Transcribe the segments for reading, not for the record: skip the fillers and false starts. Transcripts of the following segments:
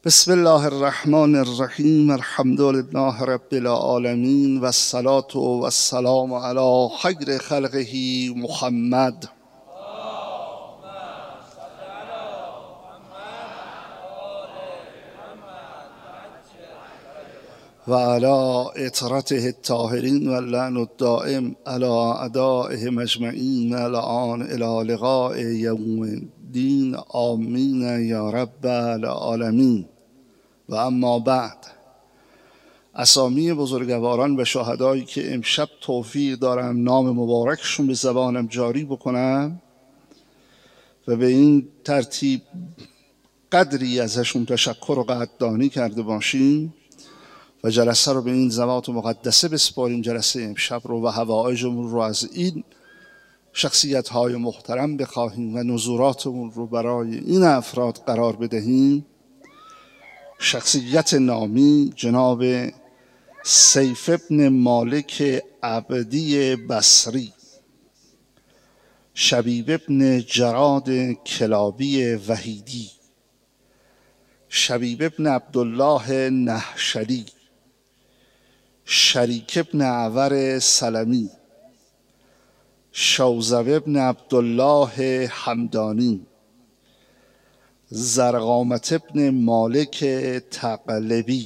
بسم الله الرحمن الرحیم. الحمد لله رب العالمین و الصلاة و السلام علی خیر خلقه محمد و علی اطرته الطاهرین و اللعن الدائم علی اعدائهم اجمعین الان الی لقاء یوم الدین. آمین یا رب العالمین. و اما بعد، اسامی بزرگواران و شهدایی که امشب توفیق دارم نام مبارکشون به زبانم جاری بکنم و به این ترتیب قدری ازشون تشکر و قدردانی کرده باشیم و جلسه رو به این ذوات مقدسه بسپاریم، جلسه امشب رو و حوائجمون رو از این شخصیت‌های محترم بخواهیم و نظوراتمون رو برای این افراد قرار بدهیم. شخصیت نامی جناب سیف ابن مالک عبدی بصری، شبیب ابن جراد کلابی وحیدی، شبیب ابن عبدالله نحشلی، شریک ابن عور سلمی، شوزب ابن عبدالله حمدانی، زرقامت ابن مالک تقلبی،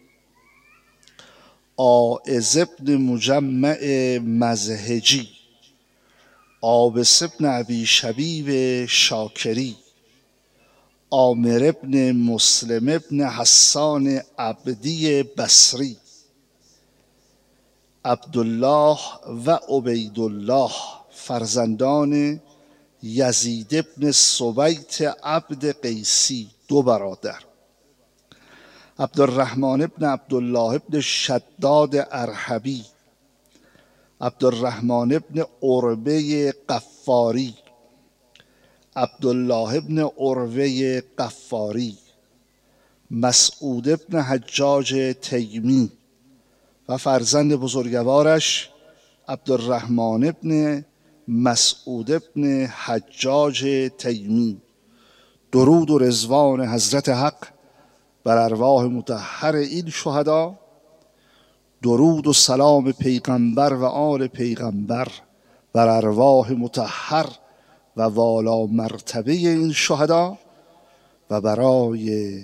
آئز ابن مجمع مزهجی، آبس ابن ابی شبیب شاکری، عامر ابن مسلم ابن حسان عبدی بصری، عبدالله و عبیدالله فرزندان یزید ابن سبیت عبد قیسی، دو برادر، عبدالرحمن ابن عبدالله ابن شداد ارحبی، عبدالرحمن ابن عربه قفاری، عبدالله ابن عروه قفاری، مسعود ابن حجاج تیمی و فرزند بزرگوارش عبدالرحمن ابن مسعود ابن حجاج تیمی. درود و رضوان حضرت حق بر ارواح مطهر این شهدا، درود و سلام پیغمبر و آل پیغمبر بر ارواح مطهر و والا مرتبه این شهدا و برای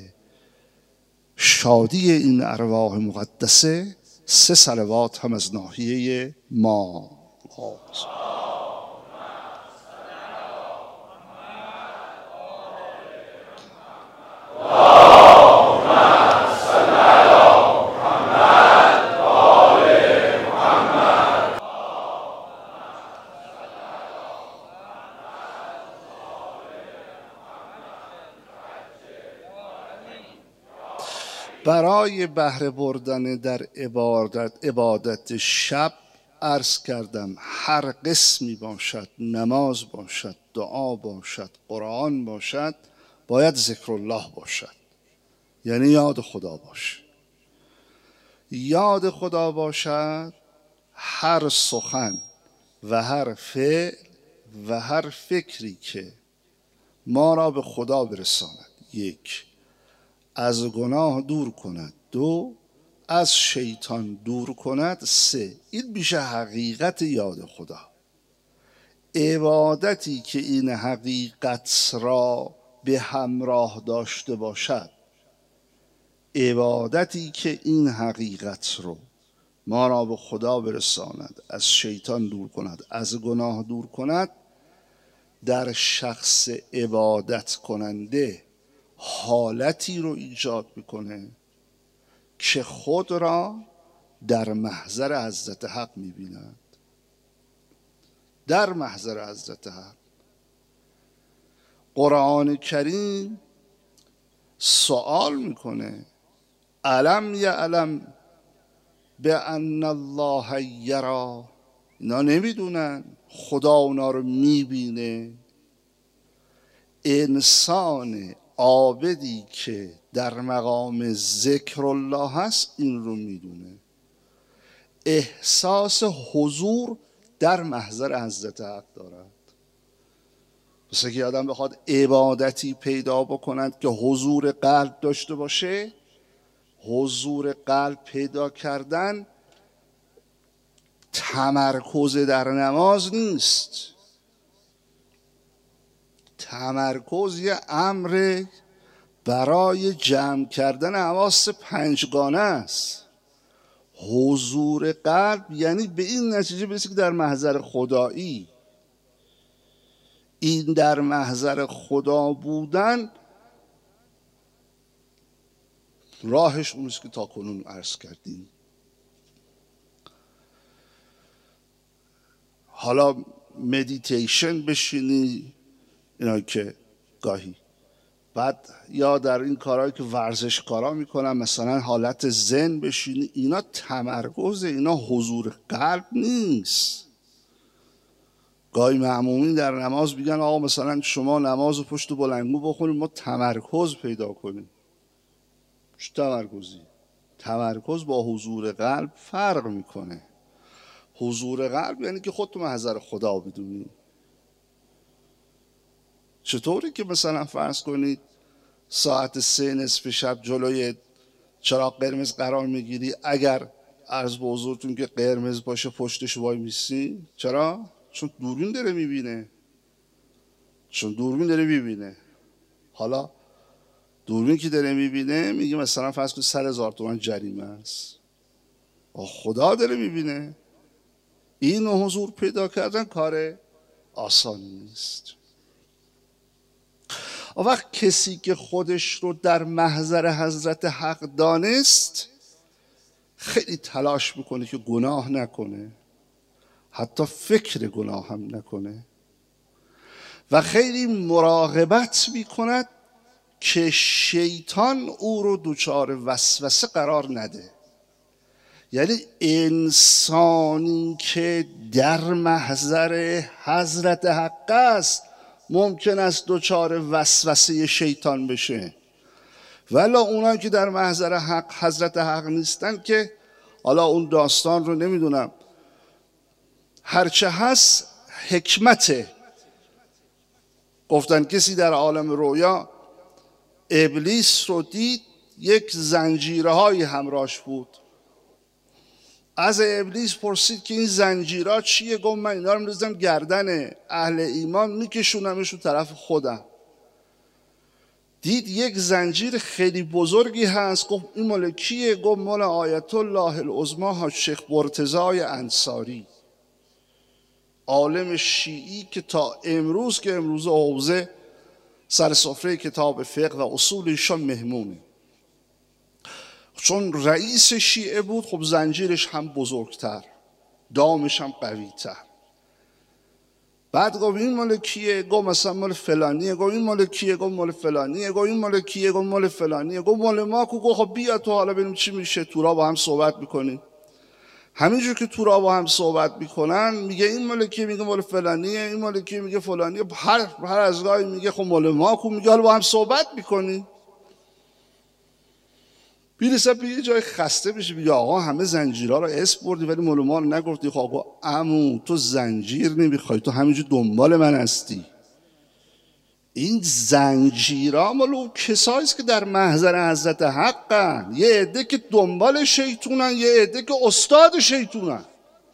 شادی این ارواح مقدسه 3 صلوات هم از ناحیه ما. برای بهره بردن در عبادت شب عرض کردم هر قسمی باشد، نماز باشد، دعا باشد، قرآن باشد، باید ذکر الله باشد، یعنی یاد خدا باشه. یاد خدا باشد، هر سخن و هر فعل و هر فکری که ما را به خدا برساند، 1 از گناه دور کند، 2 از شیطان دور کند، 3 این میشه حقیقت یاد خدا. عبادتی که این حقیقت را به همراه داشته باشد، عبادتی که این حقیقت رو ما را به خدا برساند، از شیطان دور کند، از گناه دور کند، در شخص عبادت کننده حالتی رو ایجاد میکنه که خود را در محضر حضرت حق میبیند. در محضر حضرت حق. قرآن کریم سوال میکنه الم یعلم بان الله یری، اینا نمیدونن خدا اونا رو میبینه؟ انسان عابدی که در مقام ذکر الله هست این رو میدونه. احساس حضور در محضر حضرت حق دارد. مثل که آدم بخواد عبادتی پیدا بکند که حضور قلب داشته باشه، حضور قلب پیدا کردن تمرکز در نماز نیست. تمرکز یه امر برای جمع کردن حواس پنجگانه است. حضور قلب یعنی به این نتیجه برسی که در محضر خدایی. این در محضر خدا بودن راهش اونیست که تا کنون عرض کردیم. حالا مدیتیشن بشینی، اینا که گاهی بعد یا در این کارهایی که ورزشکارا میکنن مثلا حالت زن بشینی، اینا تمرکز، اینا حضور قلب نیست. گاهی مأمومین در نماز میگن آقا مثلا شما نماز رو پشت بلندگو بخونید ما تمرکز پیدا کنیم. چه تمرکزی؟ تمرکز با حضور قلب فرق میکنه. حضور قلب یعنی که خودتو محضر خدا بدونی. چطوری که مثلا فرض کنید ساعت 3 نصف شب جلوی چراغ قرمز قرار میگیری، اگر عرض به حضورتون که قرمز باشه پشتش وای میسی. چرا؟ چون دوربین داره میبینه. حالا دوربین که داره میبینه میگه مثلا فرض کنید 100,000 تومان جریمه است. خدا داره میبینه. این حضور پیدا کردن کار آسانی نیست. اون وقت کسی که خودش رو در محضر حضرت حق دانست خیلی تلاش میکنه که گناه نکنه، حتی فکر گناه هم نکنه، و خیلی مراقبت میکند که شیطان او رو دچار وسوسه قرار نده. یعنی انسانی که در محضر حضرت حق است ممکن است دچار وسوسه شیطان بشه، ولی اونایی که در محضر حق حضرت حق نیستن که حالا اون داستان رو نمیدونم، هرچه هست حکمته. گفتن کسی در عالم رویا ابلیس رو دید، یک زنجیرهایی همراهش بود. از ابلیس پرسید که این زنجیرها چیه؟ گفت من اینا رو می‌ریزم گردن اهل ایمان میکشونمش رو طرف خودم. دید یک زنجیر خیلی بزرگی هست، گفت این مال کیه؟ گفت مال آیت الله العظمی حاج شیخ مرتضی انصاری، عالم شیعی که تا امروز که امروز حوزه سر سفره کتاب فقه و اصول ایشان مهمونه. چون رئیس شیعه بود خب زنجیرش هم بزرگتر، دامش هم قوی‌تر. بعد گفت این مال کیه؟ گفت مثلا مال فلانیه. گفت این مال کیه؟ گفت مال فلانیه. گفت این مال کیه؟ گفت مال فلانیه. گفت مال ما کو؟ گفت خب بیا تو حالا ببینیم چی میشه. تورا با هم صحبت میکنیم. همینجور که تورا با هم صحبت میکنن میگه این مال کیه؟ میگه مال فلانیه. این مال کیه؟ میگه فلانیه. هر از گاهی میگه خب مال ما کو؟ میگه حالا با هم صحبت میکنیم. بیرسه به یه جای خسته بشه بگه آقا همه زنجیرها رو اسم بردی ولی مال ما رو نگفتی. خب آقا عمو تو زنجیر نمیخوای، تو همینجور دنبال من هستی. این زنجیرها مال اون کساییست که در محضر حضرت حقن. یه عده که دنبال شیطونن، یه عده که استاد شیطونن.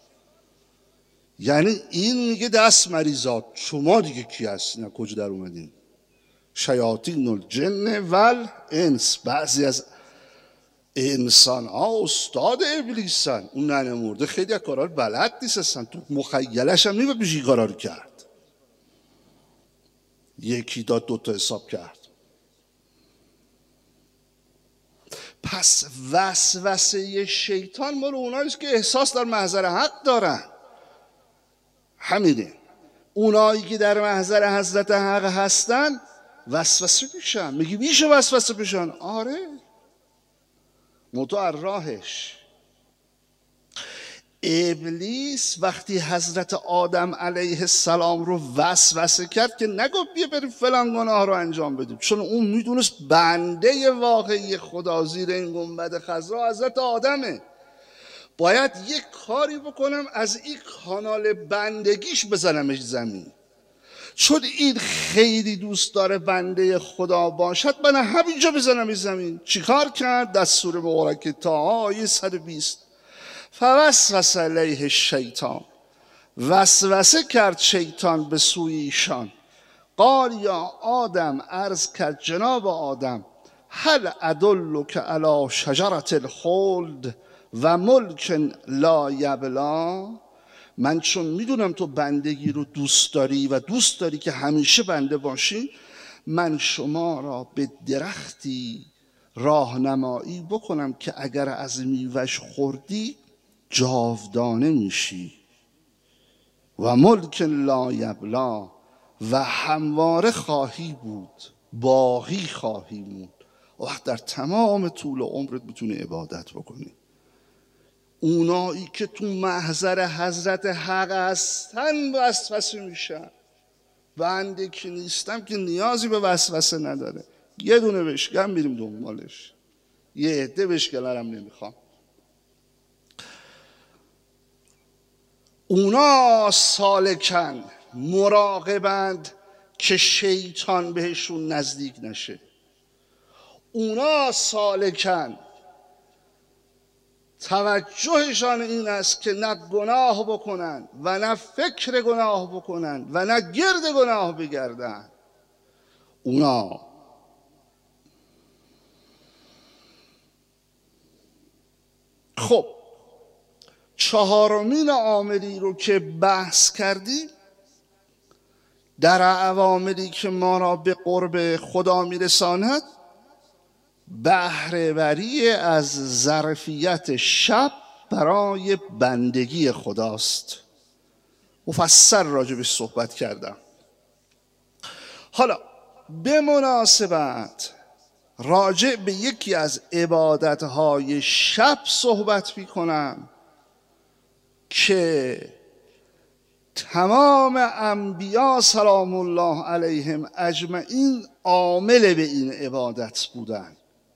یعنی این میگه دست مریضات، شما دیگه کی هستین؟ کجا در اومدین؟ شیاطین الجن والانس. بعضی از انسان ها استاد ابلیسن. اون ننه مرده خیلی از کارها بلد نیستن، تو مخیلش هم نیمه بشی کارها رو کرد. یکی داد دوتا حساب کرد. پس وسوسه شیطان مال اوناییست که احساس در محضر حق دارن. همینه. اونایی که در محضر حضرت حق هستن وسوسه میشن. میگی میشه وسوسه بشن؟ آره، متو راهش. ابلیس وقتی حضرت آدم علیه السلام رو وسوسه کرد که نگفت بیا بریم فلان گناه رو انجام بدیم، چون اون میدونست بنده واقعی خدا زیر این گنبد خضرا حضرت آدمه. باید یک کاری بکنم از این کانال بندگیش بزنمش زمین. چون این خیلی دوست داره بنده خدا باشد، من همینجا بزنم زمین. چیکار کرد؟ دستور مبارک طه آیه 120 فوسوس الیه الشیطان، وسوسه کرد شیطان به سوی ایشان. قال یا آدم، عرض کرد جناب آدم، هل ادلک علی شجرة الخلد و ملک لا یبلی. من چون میدونم تو بندگی رو دوست داری و دوست داری که همیشه بنده باشی، من شما را به درختی راهنمایی بکنم که اگر از میوه‌اش خوردی جاودانه میشی. و ملک لا یبلی، و همواره خواهی بود، باقی خواهی بود. وقت در تمام طول عمرت میتونی عبادت بکنی. اونایی که تو محضر حضرت حق هستن وسوسه میشن. بنده که نیستم که نیازی به وسوسه نداره. یه دونه بشکن میریم دنبالش، یه عده بشکنرم نمیخوام. اونا سالکن، مراقبند که شیطان بهشون نزدیک نشه. اونا سالکن، توجهشان این است که نه گناه بکنن و نه فکر گناه بکنن و نه گرد گناه بگردن. اونا خب چهارمین عاملی رو که بحث کردیم، در عواملی که ما را به قرب خدا میرساند، بهره وری از ظرفیت شب برای بندگی خداست. مفصل راجبش صحبت کردم. حالا به مناسبت راجع به یکی از عبادتهای شب صحبت میکنم که تمام انبیا سلام الله علیهم اجمعین عامل به این عبادت بودن.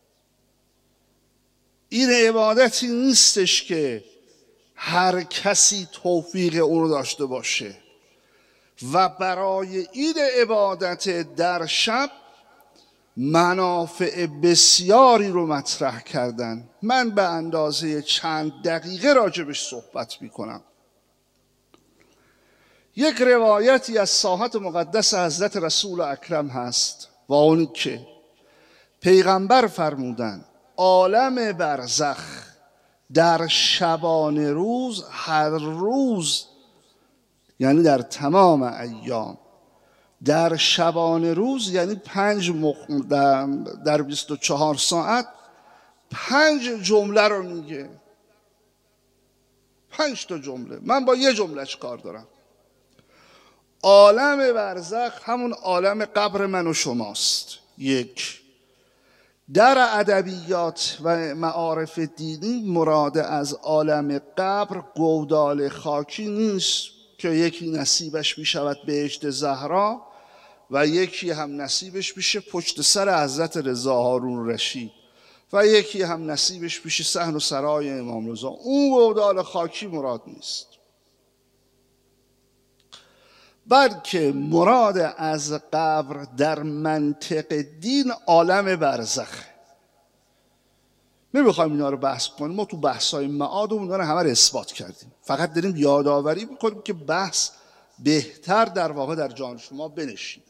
این عبادتی نیستش که هر کسی توفیق اون رو داشته باشه و برای این عبادت در شب منافع بسیاری رو مطرح کردن. من به اندازه چند دقیقه راجبش صحبت میکنم. یک روایتی از ساحت مقدس حضرت رسول اکرم هست و اون که پیغمبر فرمودن عالم برزخ در شبانه روز، هر روز یعنی در تمام ایام، در شبانه روز یعنی در 24 ساعت 5 جمله رو میگه. 5 تا جمله. من با یه جملهش کار دارم. عالم برزخ همون عالم قبر من و شماست. یک، در ادبیات و معارف دینی مراد از عالم قبر گودال خاکی نیست که یکی نصیبش میشود بهشت زهرا و یکی هم نصیبش میشه پشت سر حضرت رضا هارون رشید و یکی هم نصیبش میشه صحن و سرای امام رضا. اون گودال خاکی مراد نیست، بلکه مراد از قبر در منطق دین عالم برزخ. نمیخوایم اینا رو بحث کنیم، ما تو بحث‌های معاد و اونا رو همه رو اثبات کردیم، فقط داریم یادآوری میکنیم که بحث بهتر در واقع در جان شما بنشیند.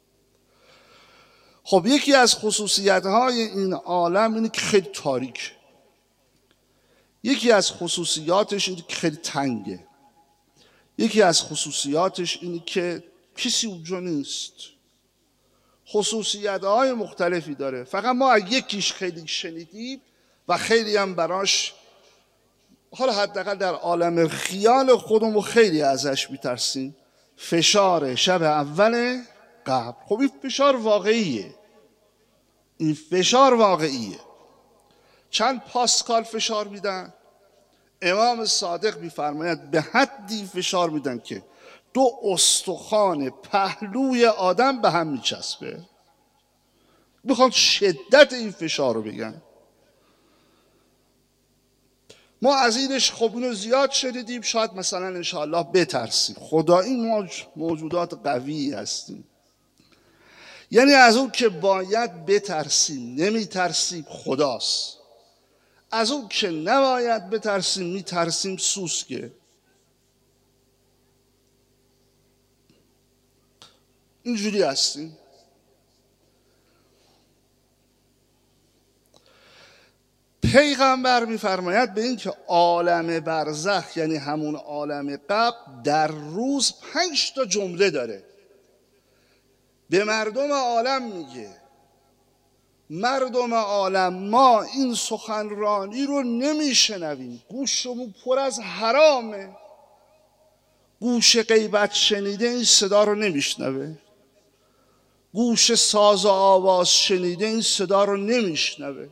خب یکی از خصوصیت‌های این عالم اینه که خیلی تاریکه. یکی از خصوصیاتش اینه که خیلی تنگه. یکی از خصوصیاتش اینه که کسی اونجا نیست. خصوصیت‌های مختلفی داره، فقط ما از یکیش خیلی شنیدیم و خیلی هم براش، حالا حداقل در عالم خیال خودمون خیلی ازش میترسیم. فشار شب اول قبر. خب این فشار واقعیه، این فشار واقعیه. چند پاسکال فشار میدن؟ امام صادق میفرماید به حدی فشار میدن که 2 استخوان پهلوی آدم به هم میچسبه. میخوان شدت این فشار رو بگن. ما از اینش خب اینو زیاد شنیدیم، شاید مثلا انشاءالله بترسیم. خدایی ما موجودات قوی هستیم، یعنی از اون که باید بترسیم نمیترسیم، خداست. از اون که نباید بترسیم میترسیم، سوسکه. اینجوری هستیم. پیغمبر میفرماید به این که عالم برزخ، یعنی همون عالم قبر، در روز 5 تا جمله داره. به مردم عالم میگه مردم عالم ما این سخنرانی رو نمیشنویم، گوشمون پر از حرامه. گوش غیبت شنیده این صدا رو نمیشنوه، گوش ساز و آواز شنیده این صدا رو نمیشنوه.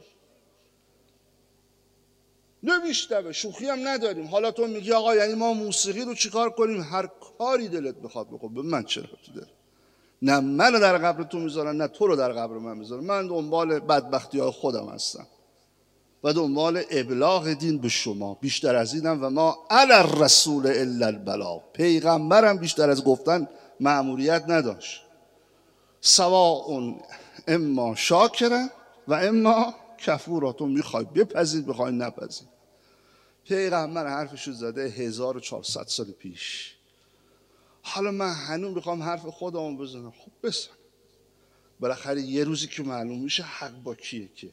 شوخی هم نداریم. حالا تو میگی آقا یعنی ما موسیقی رو چیکار کنیم؟ هر کاری دلت بخواد بکن، به من چه ربطی داره؟ نه منو در قبر تو میذارن نه تو رو در قبر من میذارن. من دنبال بدبختی های خودم هستم و دنبال ابلاغ دین به شما. بیشتر از اینم و ما علی الرسول الا البلاغ. پیغمبرم بیشتر از گفتن مأموریت نداشت. سواء اما شاکره و اما کفورا. تو میخوای بپذیر بخوای نپذیر. پیغمبر حرفشو زده 1400 سال پیش. حالا من هنوز میخوام حرف خودمو بزنم. خب بزن، بالاخره یه روزی که معلوم میشه حق با کیه. که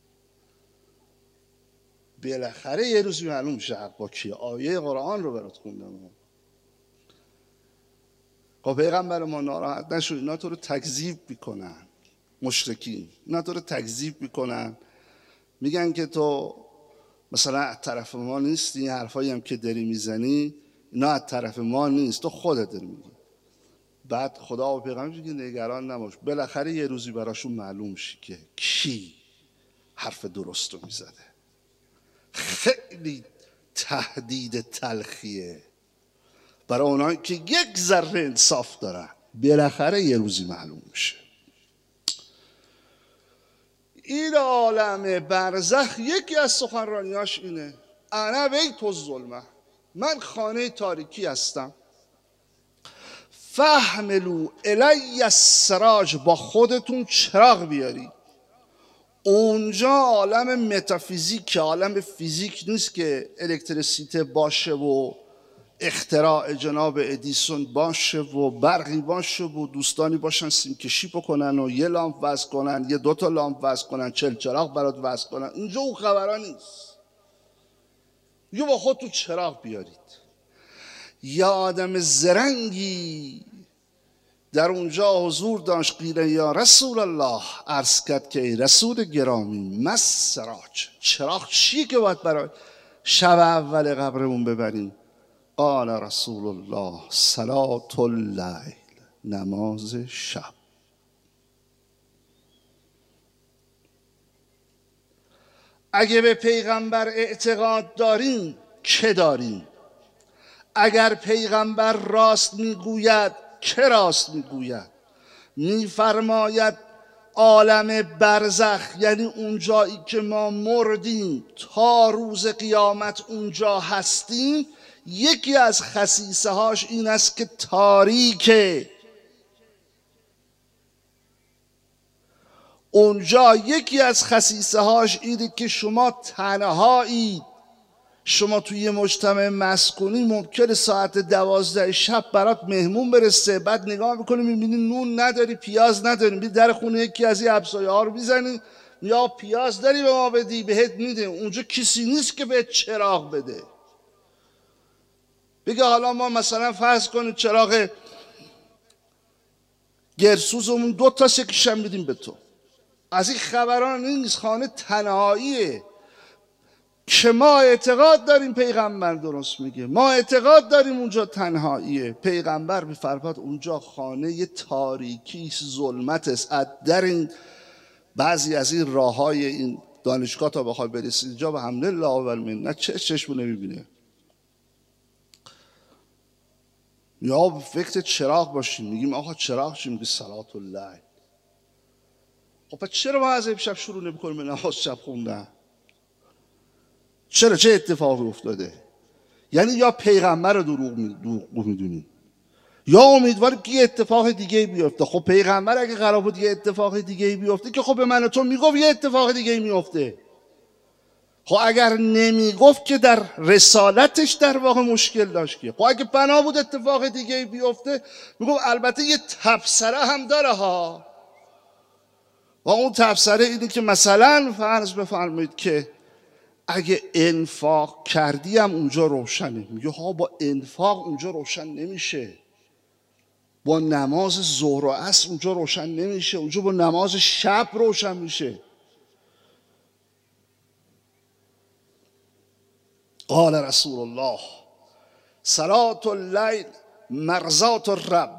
بالاخره یه روزی معلوم میشه حق با کیه. آیه قرآن رو برات خوندم. خب پیغمبر ما ناراحت نشو، اینا تو رو تکذیب میکنن. مشرکین اینا تو رو تکذیب میکنن، میگن که تو مثلا از طرف ما نیستی، این حرفایی هم که داری میزنی اینا از طرف ما نیست، تو خودت داری میگی. بعد خدا و پیغمبر میگه نگران نباش، بالاخره یه روزی براشون معلوم میشه که کی حرف درست رو میزده. خیلی تهدید تلخیه برای اونایی که یک ذره انصاف دارن. بالاخره یه روزی معلوم میشه. این عالم برزخ یکی از سخنرانیاش اینه: انا بیت الظلمه، من خانه تاریکی هستم. فحملوا الی السراج، با خودتون چراغ بیاری. اونجا عالم متافیزیک، عالم فیزیک نیست که الکتریسیته باشه و اختراع جناب ادیسون باشه و برقی باشه و دوستانی باشن سیمکشی بکنن و یه لامپ وصل کنن، یه 2 تا لامپ وصل کنن، 40 چراغ برات وصل کنن. اینجا اون خبرها نیست. یه با خودتون چراغ بیارید. یا آدم زرنگی در اونجا حضور داشت، قیل یا رسول الله، عرض کرد که ای رسول گرامی، مس سراج، چراغ چیه که باید برای شب اول قبرمون ببریم؟ قال رسول الله صلاة اللیل، نماز شب. اگه به پیغمبر اعتقاد داریم که داریم. اگر پیغمبر راست میگوید که راست میگوید. میفرماید عالم برزخ، یعنی اون جایی که ما مردیم تا روز قیامت اونجا هستیم، یکی از خصیصه هاش این است که تاریکه. اونجا یکی از خصیصه هاش اینه که شما تنهایید. شما توی یه مجتمع مسکونی ممکنه ساعت 12 شب برات مهمون برسه، بعد نگاه میکنی میبینی نون نداری، پیاز نداری، میری در خونه یکی از این همسایه ها رو میزنی، یا پیاز داری به ما بدی، بهت میده. اونجا کسی نیست که بهت چراغ بده. بگه حالا ما مثلا فرض کنید چراغ گرسوزمون 2 تا سکشن میدیم به تو. از این خبران نیست. خانه تنهاییه که ما اعتقاد داریم پیغمبر درست میگه، ما اعتقاد داریم اونجا تنهاییه. پیغمبر میفرماد اونجا خانه یه تاریکی ظلمت است. در این بعضی از این راه های این دانشگاه تا بخوای برسید اینجا به حمد الله و المنت چشم نمیبینه. یا به فکر چراغ باشیم. میگیم آقا چراغ چی؟ میگه صلاة اللیل. خب چرا ما از امشب شروع نمی‌کنیم به نماز شب خوندن؟ چرا؟ چه اتفاقی افتاده؟ یعنی یا پیغمبر رو دروغ میدونی یا امیدواری که یه اتفاق دیگه بیفته. خب پیغمبر اگه قرار بود یه اتفاق دیگه بیفته که خب به من و تو میگفت یه اتفاق دیگه میفته. خب اگر نمیگفت که در رسالتش در واقع مشکل داشت. که خب اگه بنا بود اتفاق دیگه بیفته میگفت البته یه تبصره هم داره ها. و اون تبصره اینه که مثلا فرض بفرمایید که اگه انفاق کردی هم اونجا روشنه. میگه ها با انفاق اونجا روشن نمیشه، با نماز ظهر و عصر اونجا روشن نمیشه، اونجا با نماز شب روشن میشه. قال رسول الله صلاة اللیل مرضات الرب،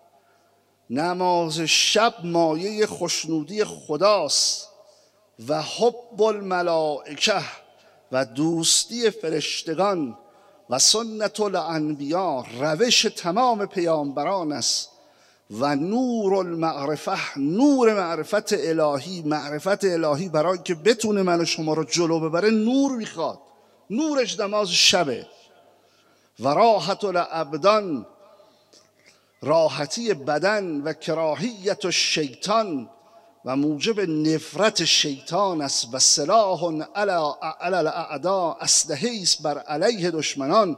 نماز شب مایه خوشنودی خداست و حب الملائکه و دوستی فرشتگان و سنت الانبیا روش تمام پیامبران است و نور المعرفه، نور معرفت الهی. معرفت الهی برای که بتونه من و شما رو جلو ببره نور میخواد، نورش نماز شبه. و راحت الابدان، راحتی بدن و کراهیت الشیطان و موجب نفرت شیطان است و سلاح علی الاعداء، اسلحه است بر علیه دشمنان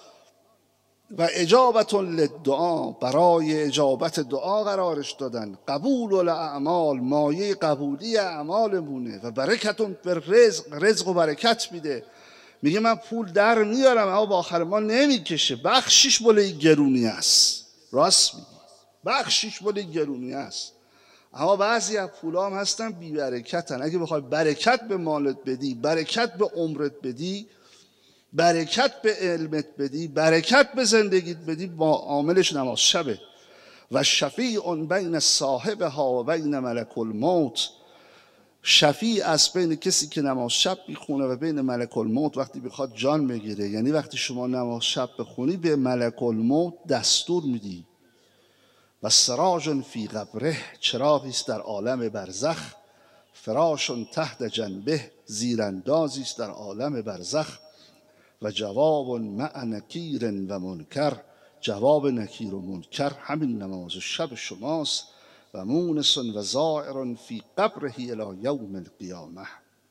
و اجابت للدعا، برای اجابت دعا قرارش دادن. قبول الاعمال، مایه قبولی اعمالمونه و برکتون بر رزق، رزق و برکت میده. میگه من پول در میارم اما با آخر ما نمیکشه، بخشیش بله گرونی است. راست میگی، بخشیش بله گرونی است. اما بعضی از پولا هم هستن بی برکتن. اگه بخوای برکت به مالت بدی، برکت به عمرت بدی، برکت به علمت بدی، برکت به زندگیت بدی، با عاملش نماز شبه. و شفیع بین صاحبها و بین ملک الموت، شفیع از بین کسی که نماز شب میخونه و بین ملک الموت وقتی بخواد جان بگیره. یعنی وقتی شما نماز شب بخونی به ملک الموت دستور میدی. و سراج فی قبره، چراغی است در عالم برزخ. فراش تحت جنبه، زیراندازی است در عالم برزخ. و جواب مع نکیر و منکر، جواب نکیر و منکر همین نماز شب شماست. و مونس و زائر فی قبره الی یوم القیامه.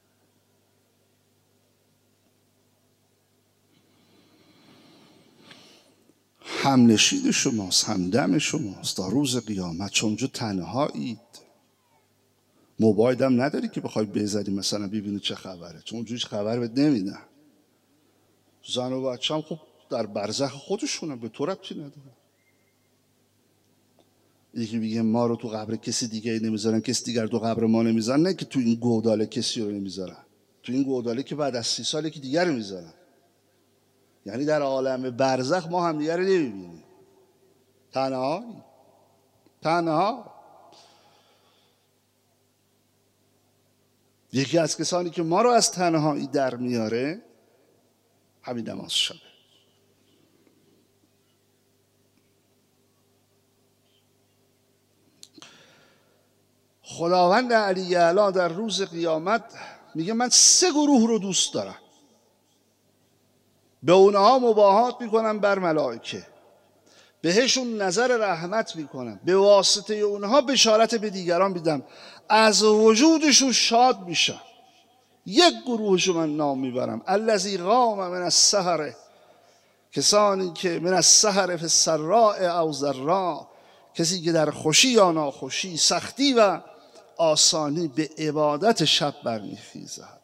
همنشین شماست، همدم شماست تا روز قیامت. چون اونجا تنهایید، موبایل هم نداری که بخوای بذاری مثلا ببینی چه خبره، چون اونجا هیچ خبر بهت نمیدن. زن و بچه هم خب در برزخ خودشونم، به تو ربطی نداره. یکی میگه ما رو تو قبر کسی دیگه نمیذارن، کسی دیگر تو قبر ما نمیذارن. نه که تو این گوداله کسی رو نمیذارن، تو این گوداله که بعد از 30 سال که دیگر رو میذارن. یعنی در عالم برزخ ما هم دیگر رو نمیبینیم، تنها. یکی از کسانی که ما رو از تنهایی در میاره همین نماز شبه. خداوند علی اعلی در روز قیامت میگه من 3 گروه رو دوست دارم، به اونها مباهات میکنم بر ملائکه، بهشون نظر رحمت میکنم، به واسطه اونها بشارت به دیگران میدم، از وجودشون شاد میشم. یک گروهشو من نام میبرم، الذی قام من السحر، کسانی که من السحر فی السراء او ضراء، کسی که در خوشی یا ناخوشی، سختی و آسانی به عبادت شب برمیخیزد.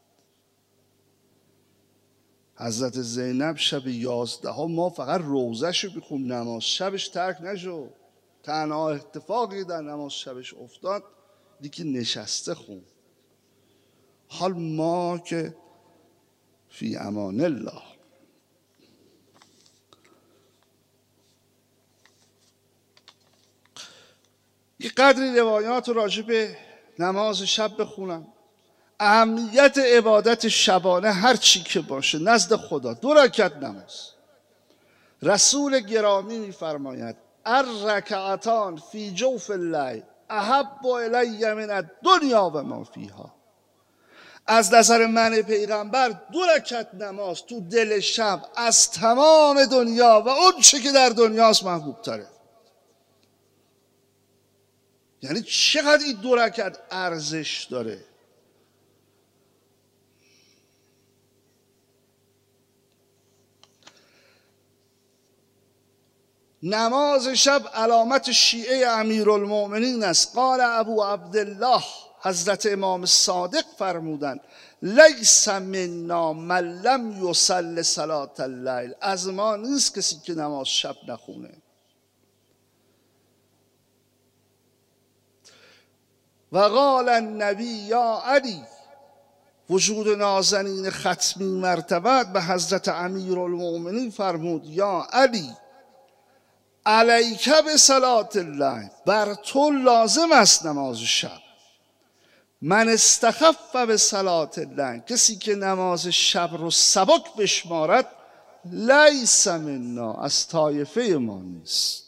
حضرت زینب شب 11 ما فقط روزش رو بخون، نماز شبش ترک نشو. تنها اتفاقی در نماز شبش افتاد دیگه نشسته خون. حال ما که فی امان الله. یه قدری روایات راجع به نماز شب بخونم. اهمیت عبادت شبانه هر چی که باشه نزد خدا 2 رکعت نماز. رسول گرامی میفرماید الرکعتان فی جوف اللیل احب الی من الدنیا و ما فیها. از نظر من پیغمبر 2 رکعت نماز تو دل شب از تمام دنیا و اون چه که در دنیاست محبوب تره. یعنی چقدر این 2 رکعت ارزش داره. نماز شب علامت شیعه امیرالمؤمنین است. قال ابو عبدالله، حضرت امام صادق فرمودند لیس منا من لم یصلی صلاة اللیل، از ما نیست کسی که نماز شب نخونه. و قال النبی یا علی، وجود نازنین ختمی مرتبت به حضرت امیرالمؤمنین فرمود یا علی علیک بصلاة اللیل، بر تو لازم است نماز شب. من استخف بصلاة اللیل، کسی که نماز شب رو سبک بشمارد لیس منا، از طایفه ما نیست.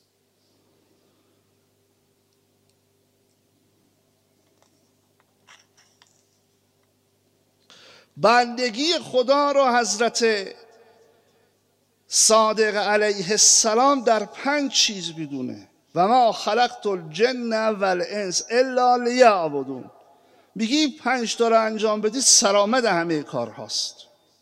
بندگی خدا رو حضرت صادق علیه السلام در 5 چیز میدونه. و ما خلقت الجن والانس الا لیعبدون. میگی 5 تا رو انجام بدید سرآمد همه کار هاست.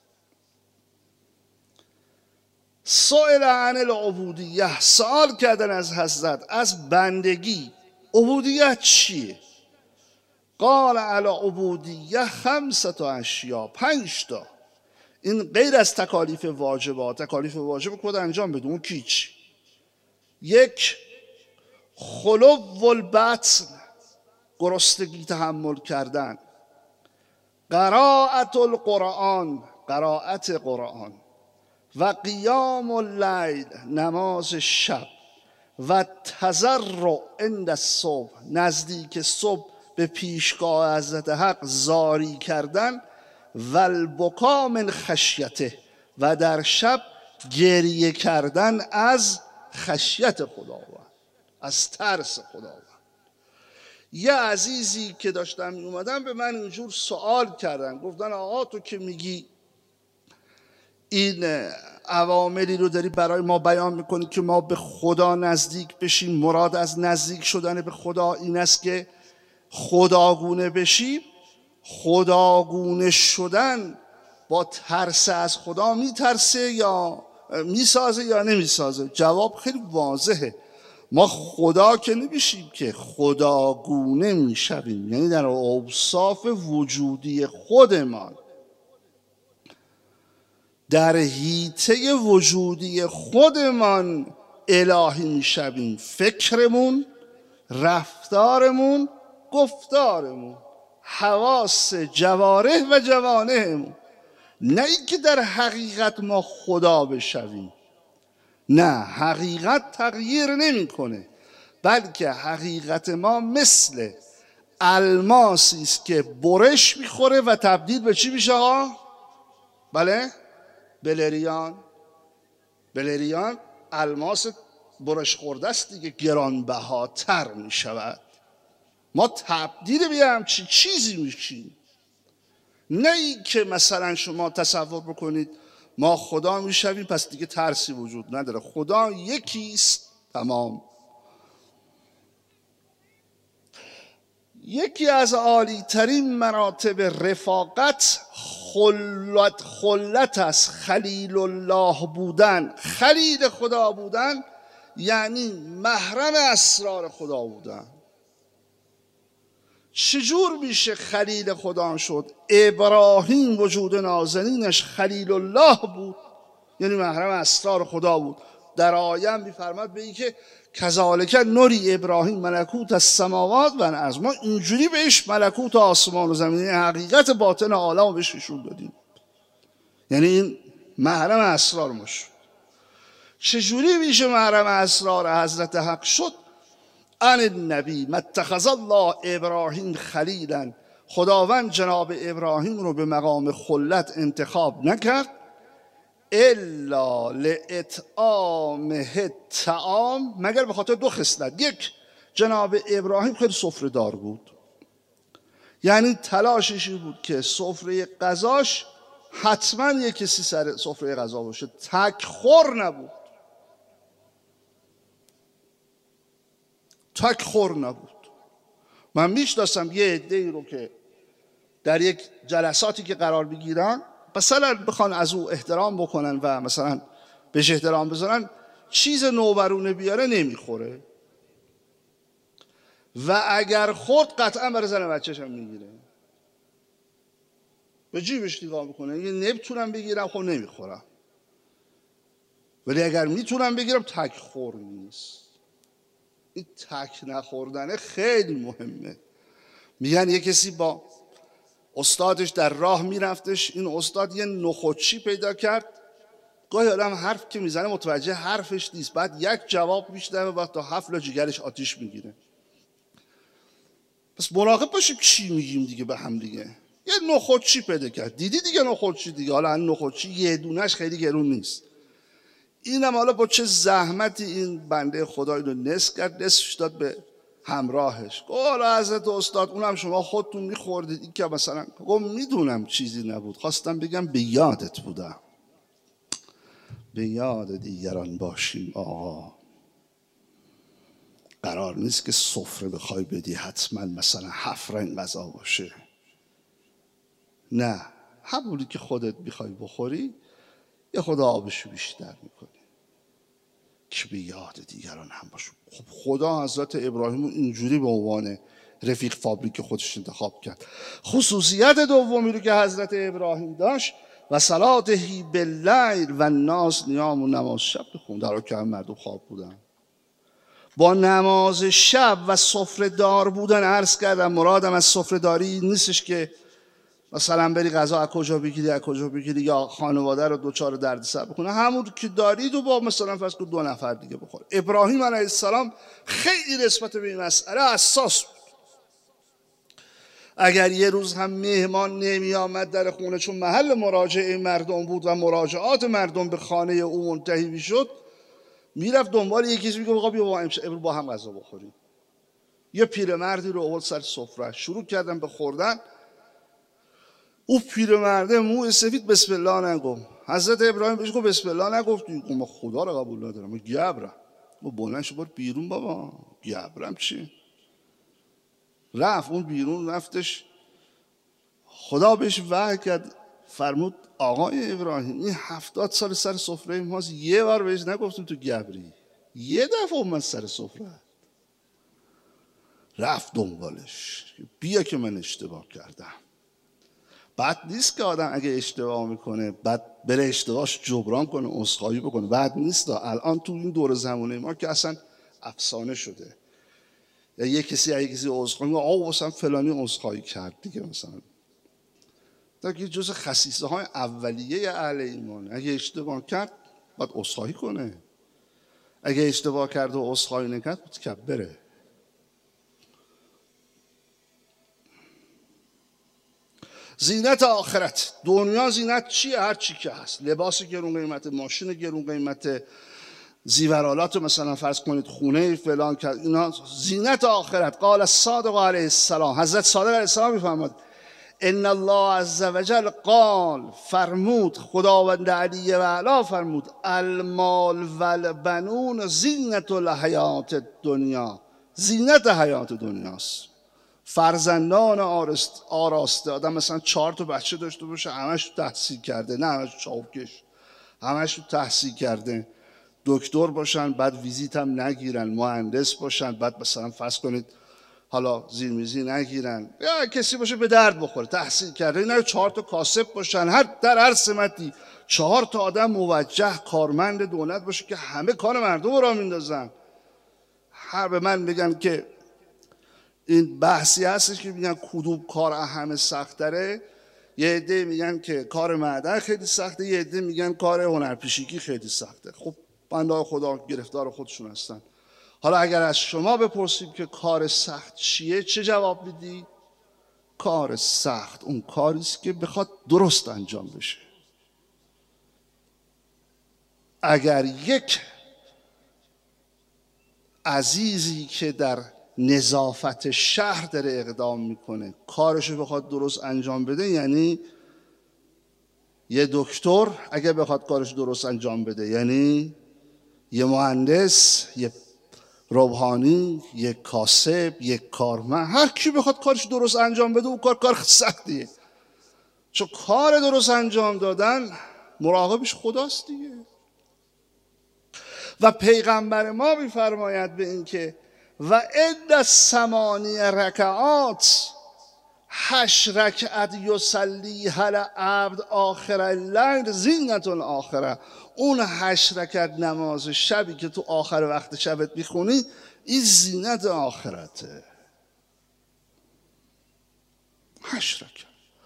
سئل عن العبودیه، سوال کردن از حضرت از بندگی. عبودیت چیه؟ قال علی عبودیه 5 اشیاء، 5 تا. این غیر از تکالیف واجبات. تکالیف واجب خود انجام بده، اون کیچ. 1 خلو البطن، گرسنگی تحمل کردن. قراءت القرآن، قرائت قرآن. و قیام اللیل، نماز شب. و تضرع عند الصبح، نزدیک صبح به پیشگاه حضرت حق زاری کردن. و البکا من خشیته، و در شب گریه کردن از خشیت خداوند، از ترس خداوند. یه عزیزی که داشتم می اومدن به من اینجور سوال کردن، گفتن آقا تو که میگی این عواملی رو داری برای ما بیان میکنی که ما به خدا نزدیک بشیم، مراد از نزدیک شدن به خدا این است که خداگونه بشیم. خداگونه شدن با ترس از خدا میترسه یا میسازه یا نمیسازه؟ جواب خیلی واضحه. ما خدا که نمیشیم، که خداگونه میشویم، یعنی در اوصاف وجودی خودمان، در حیطه وجودی خودمان الهی میشویم. فکرمون، رفتارمون، گفتارمون، حواس جوارح و جوانحمون. نه اینکه در حقیقت ما خدا بشویم، نه، حقیقت تغییر نمیکنه، بلکه حقیقت ما مثل الماسی است که برش میخوره و تبدیل به چی میشه آقا؟ بله؟ بلریان. بلریان الماس برش خورده است دیگه، گرانبهاتر میشود. ما تبدیل به همچین چیزی میشیم. نه این که مثلا شما تصور بکنید ما خدا میشویم پس دیگه ترسی وجود نداره. خدا یکیست، تمام. یکی از عالی ترین مراتب رفاقت خلت است، خلیل الله بودن. خلیل خدا بودن یعنی محرم اسرار خدا بودن. چجور میشه خلیل خدا شد؟ ابراهیم وجود نازنینش خلیل الله بود، یعنی محرم اسرار خدا بود. در آیه میفرماد به این که کذالک نوری ابراهیم ملکوت السماوات و الارض، ما اینجوری بهش ملکوت آسمان و زمین، حقیقت باطن عالم رو بهش نشون دادیم. یعنی این محرم اسرار ما شد. چجوری میشه محرم اسرار حضرت حق شد؟ ان النبی ما اتخذ الله ابراهیم خلیلا، خداوند جناب ابراهیم رو به مقام خلت انتخاب نکرد الا لاطعامه الطعام، مگر به خاطر 2 خصلت. 1، جناب ابراهیم خیلی سفره دار بود، یعنی تلاشش بود که سفره غذاش حتما یک کسی سر سفره غذا باشه، تک خور نبود، تک خور نبود. من میشناسم یه عده‌ای رو که در یک جلساتی که قرار بگیرن مثلا بخوان از او احترام بکنن و مثلا بهش احترام بذارن، چیز نوبرونه بیاره نمیخوره و اگر خورد قطعا برای زن بچه‌ش هم میگیره، به جیبش نگاه میکنه، یه نمیتونم بگیرم خب نمیخورم، ولی اگر میتونم بگیرم تک خور نیست. این تک نخوردنه خیلی مهمه. میگن یه کسی با استادش در راه میرفتش، این استاد یه نخودچی پیدا کرد، گاهی آدم حرف که میزنه متوجه حرفش نیست، بعد یک جواب میشنوه و تا 7 جیگرش آتیش میگیره. پس مراقب باشیم چی میگیم دیگه به هم دیگه. یه نخودچی پیدا کرد، دیدی دیگه نخودچی دیگه، حالا این نخودچی یه دونش خیلی گرون نیست، اینم حالا با چه زحمتی این بنده خدا اینو نصف کرد، نصفش داد به همراهش. حالا حضرت استاد اونم شما خودتون میخوردید، این که مثلا گفت میدونم چیزی نبود، خواستم بگم به یادت بودم، به یاد دیگران باشیم آقا. قرار نیست که سفره بخوای بدی حتما مثلا 7 رنگ غذا باشه، نه، همونی که خودت میخوای بخوری یه خدا آبشو بیشتر میکنی که به یاد دیگران هم باشه. خب خدا حضرت ابراهیم اینجوری به عنوان رفیق فابریک خودش انتخاب کرد. خصوصیت دومی رو که حضرت ابراهیم داشت و صلاته باللیل و الناس نیام، و نماز شب بخون، در حالی که مردم خواب بودن. با نماز شب و سفره دار بودن، عرض کردم مرادم از سفره داری نیستش که مثلا بری غذا از کجا بگیری یا خانواده رو دوچار دردسر بکنه، همون که دارید و با مثلا فرض کن 2 نفر دیگه بخور. ابراهیم علیه السلام خیلی نسبت به این مسئله حساس بود. اگر یه روز هم مهمان نمی آمد در خونه، چون محل مراجعه مردم بود و مراجعات مردم به خانه او منتهی میشد، میرفت دنبال یکی میگه آقا بیا امروز با هم غذا بخوریم. یه پیرمردی رو آورد سر سفره، شروع کردن به خوردن. او پیرمرده موی سفید بسم الله نگفت. حضرت ابراهیم بهش گفت بسم الله نگفتی؟ گفت من خدا رو قبول ندارم، من گبرم. گفت بلند شو برو بیرون بابا. گبرم چی؟ رفت اون بیرون، رفتش خدا بهش وحی کرد، فرمود آقای ابراهیم این 70 سال سر سفره ماست، یه بار بهش نگفتیم تو گبری؟ یه دفعه اومد سر سفره، رفت دنبالش، بیا که من اشتباه کردم. بد نیست که آدم اگه اشتباه میکنه بعد بره اشتباهش جبران کنه، عذرخواهی بکنه، بد نیست. الان تو این دور زمانه ما که اصلا افسانه شده، یا یه کسی عذرخواهی میکنه، واسم فلانی عذرخواهی کرد دیگه، مثلا تا که جز خصیصه های اولیه اهل ایمان، اگه اشتباه کرد باید عذرخواهی کنه، اگه اشتباه کرد و عذرخواهی نکرد متکبره. زینت آخرت. دنیا زینت چیه؟ هر چی که هست، لباس گرون قیمت، ماشین گرون قیمت، زیورالات مثلا فرض کنید خونه فلان کرد، اینا زینت آخرت. قال الصادق علیه السلام، حضرت صادق علیه السلام میفرماد ان الله عز وجل قال، فرمود خداوند علی و علا فرمود المال و البنون زینت الحیات الدنیا، زینت حیات دنیاست. فرزندان آراسته، آدم مثلا 4 تا بچه داشته باشه، همش تحصیل کرده، نه همش چاوکش، همش تحصیل کرده، دکتر باشن بعد ویزیت هم نگیرن، مهندس باشن بعد مثلا فرض کنید حالا زیرمیزی نگیرن، یا کسی باشه به درد بخوره تحصیل کرده، اینا 4 تا کاسب باشن، در هر سمتی 4 تا آدم موجه کارمند دولت باشه که همه کار مردم رو راه میندازن. هر به من بگن که این بحثی هستش که میگن کدوم کار همه سخت تره، یه عده میگن که کار معدن خیلی سخته، یه عده میگن کار هنرپیشگی خیلی سخته. خب بنده خدا گرفتار خودشون هستن. حالا اگر از شما بپرسیم که کار سخت چیه، چه جواب میدی؟ کار سخت اون کاریست که بخواد درست انجام بشه. اگر یک عزیزی که در نظافت شهر داره اقدام میکنه، کارشو بخواد درست انجام بده. یعنی یه دکتر اگه بخواد کارش درست انجام بده، یعنی یه مهندس، یه روحانی، یه کاسب، یه کارمند، هر کی بخواد کارش درست انجام بده، اون کار سختیه. چون کار درست انجام دادن مراقبش خداست دیگه. و پیغمبر ما میفرماید به این که و عد 8 رکعات، 8 رکعت یصلی هل عبد آخر اللیل زینت الاخره. اون 8 رکعت نماز شبی که تو آخر وقت شبت میخونی، این زینت آخرته. 8 رکعت.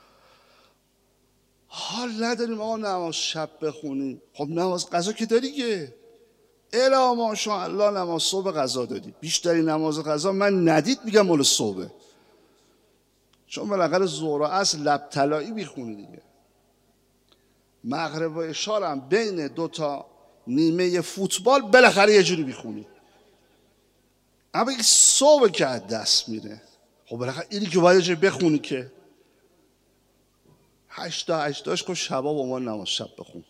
حال نداریم آقا نماز شب بخونی. خب نماز قضا که داری که، الا ماشاءالله نماز صبح قضا دادی. بیشتری نماز قضا من ندید میگم مال صبح، چون بالاخره ظهر و عصر لب طلایی میخونی دیگه. مغرب و عشا هم بین 2 تا نیمه فوتبال بالاخره یه جوری میخونی. اما این صبح که از دست میره. خب بالاخره اینی که باید یه جوری بخونی که 8 تا 8 کن شبا با ما نماز شب بخون.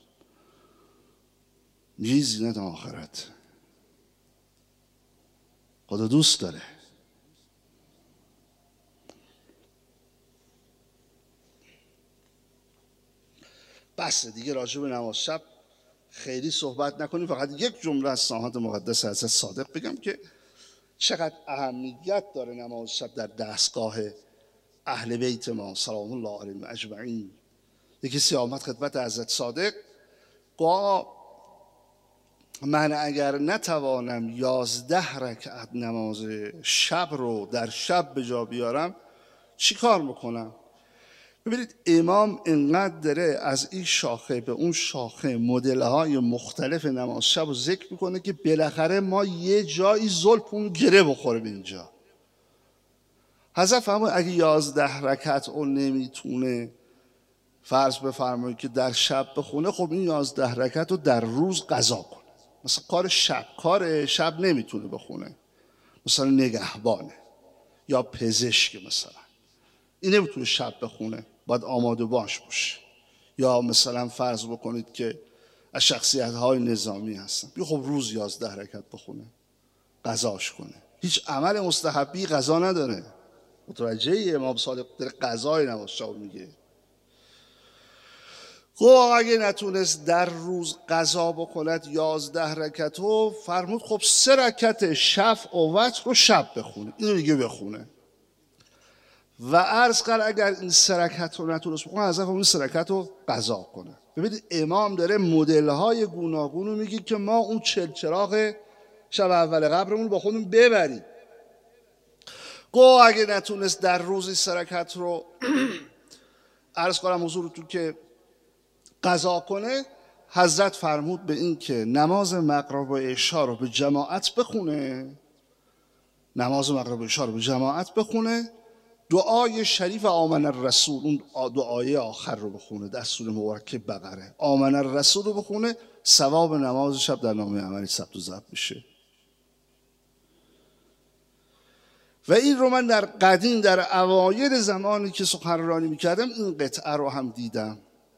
میگه زینت آخرت. خدا دوست داره. بس دیگه راجع به نماز شب خیلی صحبت نکنیم. فقط یک جمله از ساحات مقدس حضرت صادق بگم که چقدر اهمیت داره نماز شب در دستگاه اهل بیت ما سلام الله علیهم اجمعین. یکی کسی آمد خدمت حضرت صادق، گفت من اگر نتوانم 11 رکعت نماز شب رو در شب به جا بیارم چی کار میکنم؟ ببینید امام اینقدر داره از این شاخه به اون شاخه مدل‌های مختلف نماز شب رو ذکر میکنه که بالاخره ما یه جایی زلفمون گره بخوره به اینجا. حضرت فرمود اگه 11 رکعت اون نمیتونه فرض بفرمایید که در شب بخونه، خب این 11 رکعت رو در روز قضا کنه. مثلا کار شب نمیتونه بخونه، مثلا نگهبانه یا پزشک، مثلا این نمیتونه شب بخونه، باید آماده باش باشه. یا مثلا فرض بکنید که از شخصیت‌های نظامی هستن، بیا خب روز 11 رکعت بخونه، قضاش کنه. هیچ عمل مستحبی قضا نداره. متوجه امام صادق در قضای نماز شب میگه. خب اگه نتونست در روز قضا بکند 11 رکعت رو، فرمود خب 3 رکعت شفع و وتر رو شب بخونه، اینو دیگه بخونه. و عرض کرد اگر این 3 رکعت رو نتونست بخونه، حضرت این 3 رکعت رو قضا کنه. ببینید امام داره مدل‌های گوناگون رو میگه که ما اون چراغ شب اول قبرمون با خودمون ببریم. گو اگه نتونست در روزی 3 رکعت رو عرض کنم حضورتون که قضا کنه، حضرت فرمود به این که نماز مغرب و عشا رو به جماعت بخونه، نماز مغرب و عشا رو به جماعت بخونه، دعای شریف آمن الرسول، اون دعای آخر رو بخونه در سوره مبارکه بقره، آمن الرسول رو بخونه، ثواب نماز شب در نامه عملی ثبت و ضبط بشه. و این رو من در قدیم در اوایل زمانی که سخنرانی میکردم این قطعه رو هم دیدم.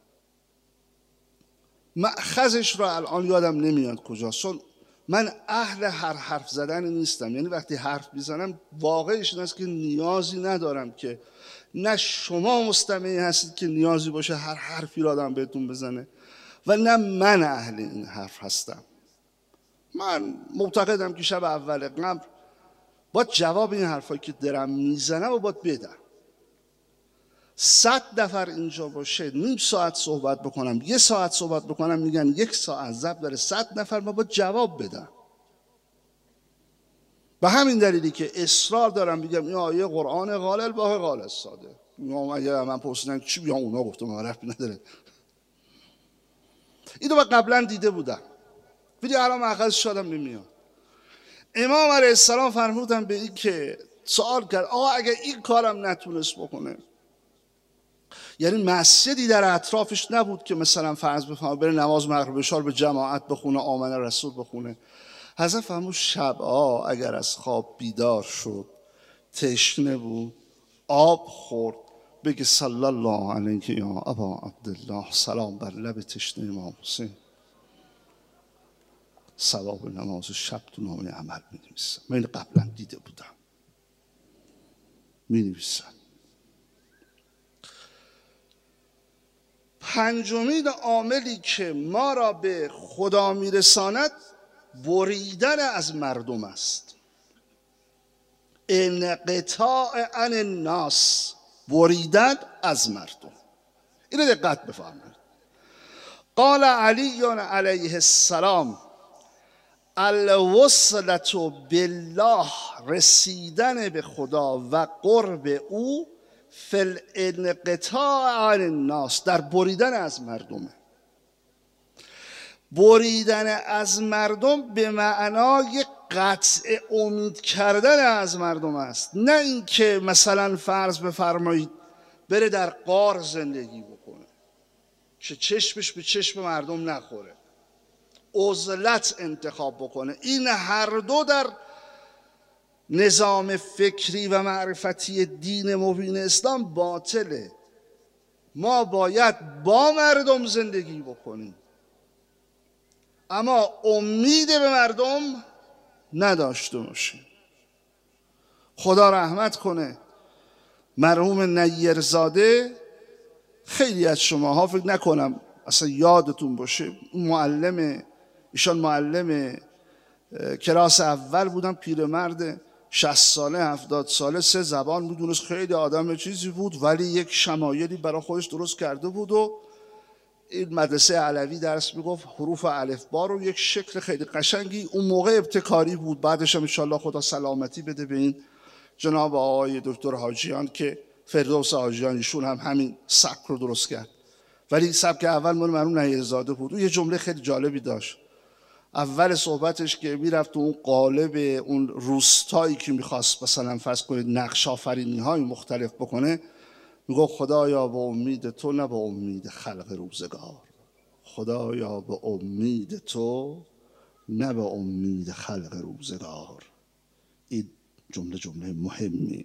مأخذش رو الان یادم نمیاد کجاست، چون من اهل هر حرف زدن نیستم. یعنی وقتی حرف میزنم واقعش این است که نیازی ندارم که، نه شما مستمعی هستید که نیازی باشه هر حرفی رو آدم بهتون بزنه، و نه من اهل این حرف هستم. من معتقدم که شب اول قبر باید جواب این حرفایی که دارم میزنم و باید بدم. 100 نفر اینجا باشه، نیم ساعت صحبت بکنم، 1 ساعت صحبت بکنم، میگن 1 ساعت ضبط داره 100 نفر، ما باید جواب بدم. به همین دلیلی که اصرار دارم بگم این آیه قرآن قال الباقی قال الصادق. اگه من پرسیدن چی بگم، اونا گفتم من ربطی نداره. اینو من قبلا دیده بودم، ولی الان مأخذش شدم نمیاد. امام علیه السلام فرمودن به این که سوال کرد آقا اگه این کارم نتونست بکنه، یعنی مسجدی در اطرافش نبود که مثلا فرض بفرمایید بره نماز مغرب عشا رو به جماعت بخونه، آمن رسول بخونه، حضرت فرمود شبها اگر از خواب بیدار شد، تشنه بود، آب خورد، بگه صلی الله علیه یا ابا عبدالله، سلام بر لب تشنه امام حسین، ثواب نماز شب تو نامه عمل می نویسن. من این قبلا دیده بودم، می نویسن. پنجمین عاملی که ما را به خدا می رساند بریدن از مردم است. انقطاع عن الناس، بریدن از مردم. اینو دقت بفرمایید. قال علی علیه السلام الوصلة بالله، رسیدن به خدا و قرب او، فی الانقطاع عن الناس، در بریدن از مردمه. بریدن از مردم به معنای قطع امید کردن از مردم است، نه اینکه مثلا فرض بفرمایید بره در غار زندگی بکنه که چشمش به چشم مردم نخوره، عزلت انتخاب بکنه. این هر دو در نظام فکری و معرفتی دین مبین اسلام باطله. ما باید با مردم زندگی بکنیم، اما امید به مردم نداشته باشیم. خدا رحمت کنه مرحوم نیرزاده، خیلی از شماها فکر نکنم اصلا یادتون باشه، ایشان معلم کلاس اول بودن، پیرمرد 60 ساله 70 ساله، 3 زبان میدونست، خیلی آدم چیزی بود، ولی یک شمایلی برای خودش درست کرده بود و این مدرسه علوی درس میگفت، حروف الفبا رو یک شکل خیلی قشنگی، اون موقع ابتکاری بود. بعدش هم انشالله خدا سلامتی بده به این جناب آقای دکتر حاجیان که فردوس حاجیان، ایشون هم همین سبک رو درست کرد. ولی سبک اول مال مرحوم نیرزاده بود. اون یه جمله خیلی جالبی داشت اول صحبتش که میرفت تو اون قالب اون روستایی که میخواست مثلا فرض کنید نقش آفرینی های مختلف بکنه، میگو خدایا به امید تو نه به امید خلق روزگار، خدایا به امید تو نه به امید خلق روزگار. این جمله مهمیه.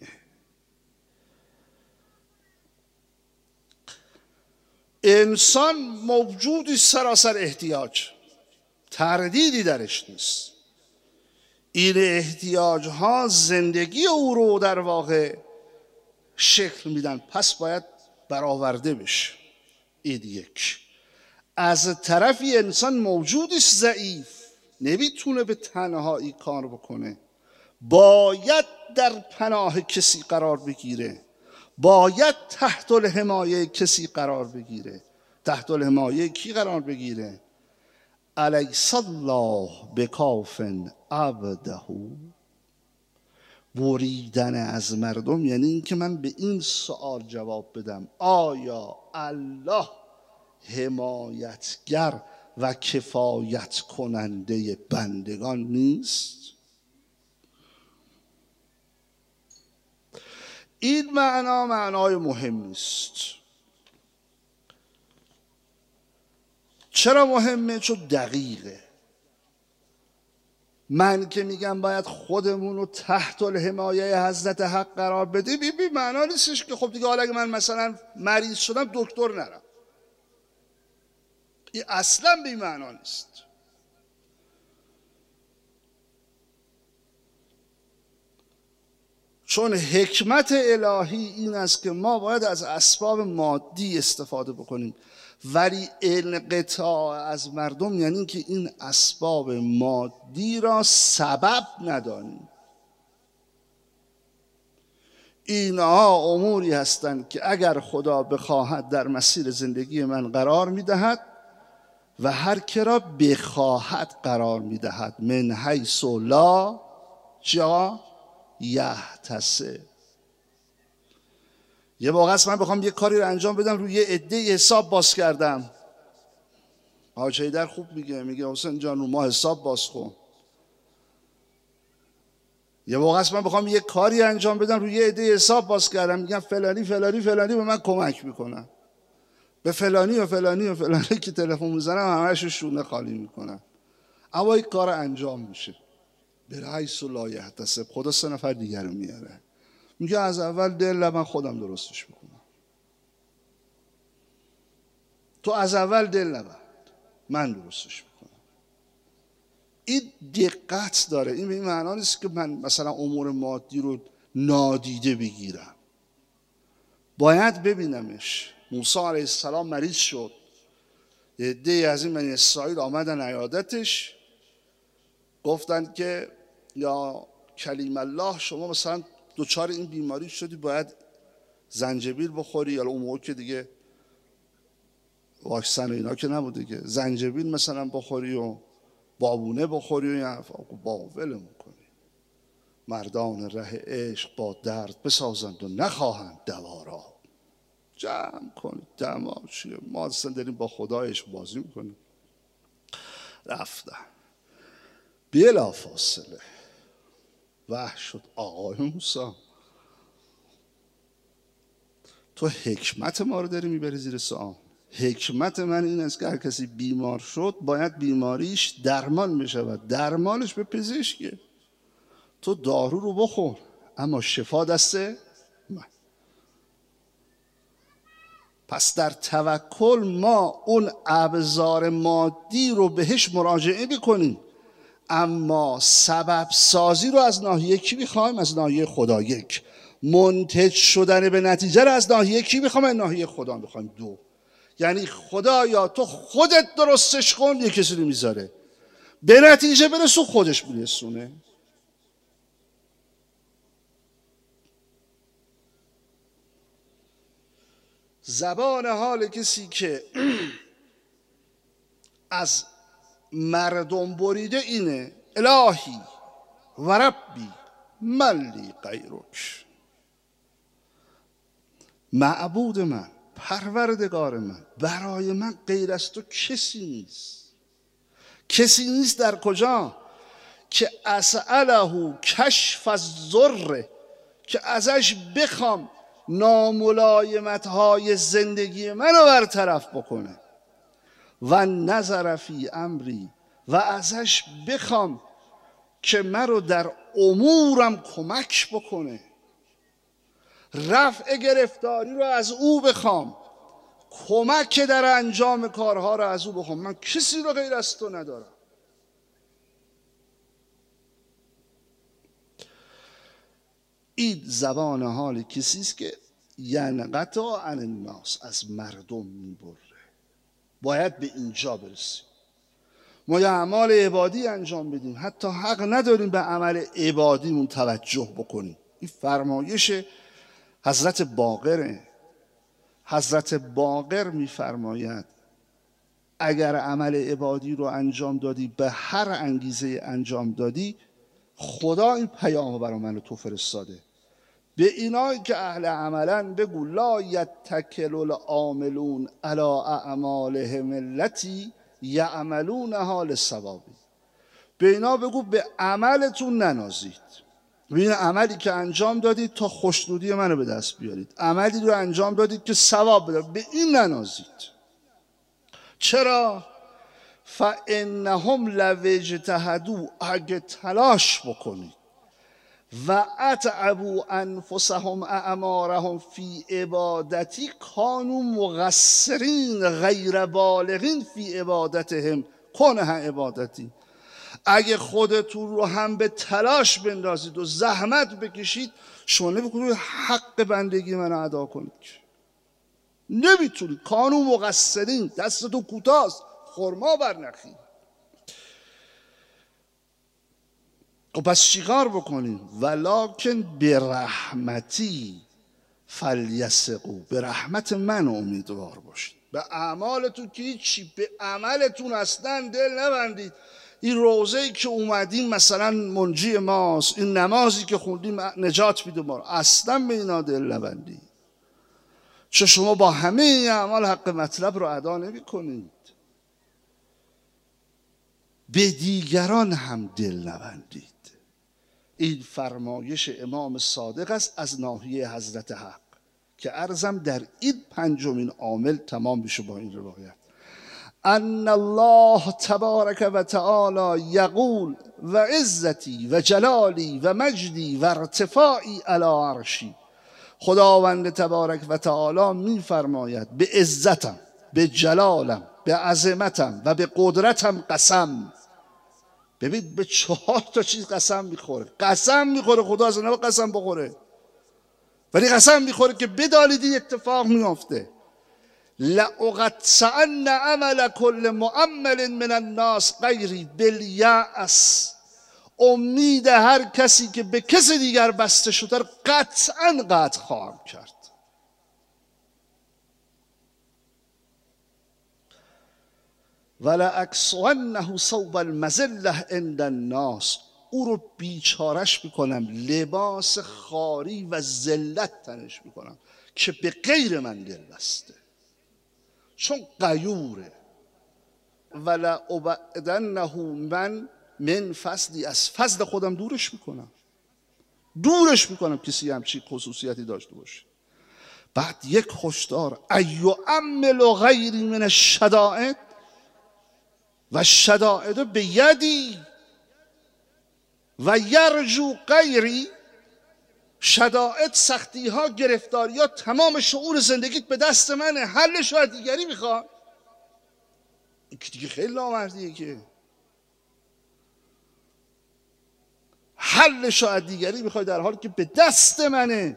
انسان موجودی سراسر احتیاج، تردیدی درش نیست. این احتیاج ها زندگی او رو در واقع شکل میدن، پس باید برآورده بشه. این یک. از طرفی انسان موجودی ضعیف، نمیتونه به تنهایی کار بکنه، باید در پناه کسی قرار بگیره، باید تحت الحمایه کسی قرار بگیره. تحت الحمایه کی قرار بگیره؟ الیس الله بکاف عبده. بریدن از مردم یعنی اینکه من به این سوال جواب بدم، آیا الله حمایتگر و کفایت کننده بندگان نیست؟ این معنای مهمی است. چرا مهمه؟ چون دقیقه. من که میگم باید خودمون رو تحت الحمایه حضرت حق قرار بدیم، بی معنا نیستش که خب دیگه حالا اگه من مثلا مریض شدم دکتر نرم. این اصلا بی معنا نیست. چون حکمت الهی این است که ما باید از اسباب مادی استفاده بکنیم، ولی انقطاع از مردم یعنی که این اسباب مادی را سبب ندانیم. اینها اموری هستند که اگر خدا بخواهد در مسیر زندگی من قرار میدهد و هر که را بخواهد قرار میدهد، من حیث لا جا یحتسب. یه موقع است من بخوام یه کاری رو انجام بدم، روی یه عده حساب باز کردم. حاج حیدر خوب میگه حسین جان رو ما حساب باز کن. یه موقع است من بخوام یه کاری انجام بدم، روی یه عده حساب باز کردم، میگم فلانی فلانی فلانی به من کمک میکنن، به فلانی و فلانی و فلانی که تلفن میزنم همه‌شو شونه خالی میکنن. اما این کار انجام میشه به حیث لا یحتسب. خدا 3 نفر دیگر رو میاره، میگه از اول دل من خودم درستش میکنم، تو از اول دل نبند، من درستش میکنم. این دقت داره. این به این معنا نیست که من مثلا امور مادی رو نادیده بگیرم، باید ببینمش. موسی علیه السلام مریض شد، یه عده‌ای از این بنی اسرائیل آمدن عیادتش، گفتن که یا کلیم الله شما مثلا دوچار این بیماری شدی، باید زنجبیل بخوری، یا اون موقع که دیگه واکسن و اینا که نبود دیگه، زنجبیل مثلا بخوری و بابونه بخوری و این حرفا. ولمون کنی، مردان ره عشق با درد بسازند و نخواهند دوا را. جمع کنید دما چیه، ما اصلا داریم با خدا عشق بازی میکنیم. رفتن بلا فاصله وحی شد آقای موسی تو حکمت ما رو داری میبری زیر سوال. حکمت من این است که هر کسی بیمار شد باید بیماریش درمان بشود، درمانش به پزشکه. تو دارو رو بخور اما شفا دست من. پس در توکل ما اون ابزار مادی رو بهش مراجعه بکنیم، اما سبب سازی رو از ناحیه کی میخوایم؟ از ناحیه خدا. یک، منتج شدن به نتیجه رو از ناحیه کی میخوایم؟ از ناحیه خدا میخوایم. دو، یعنی خدا یا تو خودت درستش کن، یه کسی رو میذاره به نتیجه برسون، خودش میرسونه. زبان حال کسی که از مردم بریده اینه الهی و ربی من لی غیرک، معبود من، پروردگار من، برای من غیر از تو کسی نیست. کسی نیست در کجا؟ که اسأله کشف الضر، که ازش بخوام ناملایمت های زندگی منو برطرف بکنه، و نظر فی امری، و ازش بخوام که مرا در امورم کمک بکنه، رفع گرفتاری رو از او بخوام، کمک در انجام کارها رو از او بخوام. من کسی رو غیر از تو ندارم. این زبان حال کسی است که ینقطع عن الناس، از مردم میبره. باید به اینجا برسیم. ما یه اعمال عبادی انجام بدیم، حتی حق نداریم به عمل عبادیمون توجه بکنیم. این فرمایش حضرت باقره. حضرت باقر میفرماید اگر عمل عبادی رو انجام دادی، به هر انگیزه انجام دادی، خدا این پیامو برای من تو فرستاده. به اینایی که اهل عملن بگو لا یتکل العاملون علی اعمالهم التی یعملونها للثواب. به اینا بگو به عملتون ننازید، به این عملی که انجام دادید تا خوشنودی منو به دست بیارید، عملی رو انجام دادید که ثواب بده، به این ننازید. چرا؟ فانهم لو اجتهدوا، اگه تلاش بکنید، و اتعبوا انفسهم اعمارهم فی عبادتی کانوا مقصرین غیر بالغین فی عبادتهم کنها عبادتی. اگه خودتون رو هم به تلاش بندازید و زحمت بکشید، شما نمی‌تونید حق بندگی من ادا کنید، نمیتونید. کانوا مقصرین، دستتون کوتاست، خرما برنخید. خب پس چیکار بکنیم؟ ولکن برحمتی فلیثقوا، به رحمت من امیدوار باشید. به اعمالتون که هیچی، به عملتون اصلا دل نبندید. این روزه‌ای که اومدیم مثلا منجی ماست، این نمازی که خوندیم نجات میده ما، اصلا به اینا دل نبندید. چون شما با همه این اعمال حق مطلب رو ادا نمی کنید. به دیگران هم دل نبندید. این فرمایش امام صادق است از ناحیه حضرت حق که عرضم در این 5مین عامل تمام بشه با این روایت. ان الله تبارک و تعالی یقول و عزتی و جلالی و مجدی و ارتفاعی علی عرشی. خداوند تبارک و تعالی میفرماید به عزتم، به جلالم، به عظمتم و به قدرتم قسم. ببین به 4 چیز قسم میخوره. قسم میخوره خدا از نبا قسم بخوره، ولی قسم میخوره که بدانید اتفاق میافته. لأقطعن عمل کل مؤمل من الناس غیری بالیأس. امید هر کسی که به کسی دیگر بسته شده قطعا قطع خواهم کرد. ولأکسونة صوب المذلة عند الناس. او رو بیچارش میکنم، لباس خاری و ذلت تنش میکنم که به غیر من دل بسته، چون غیوره. ولأبعدنه من فضلی. از فضل خودم دورش میکنم کسی همچین خصوصیتی داشته باشه. بعد یک هشدار، ایعمل غیری من الشدائد و الشدائد بیدی و یرجو غیری. شدائد، سختی ها، گرفتاری ها، تمام شعور زندگیت به دست منه، حلش رو دیگری میخواد. این که دیگه خیلی نامردیه که حلش رو دیگری میخواد در حالی که به دست منه.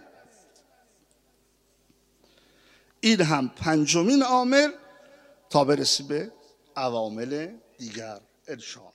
این هم 5مین عامل تا برسی به عوامل دیگر انشاءالله.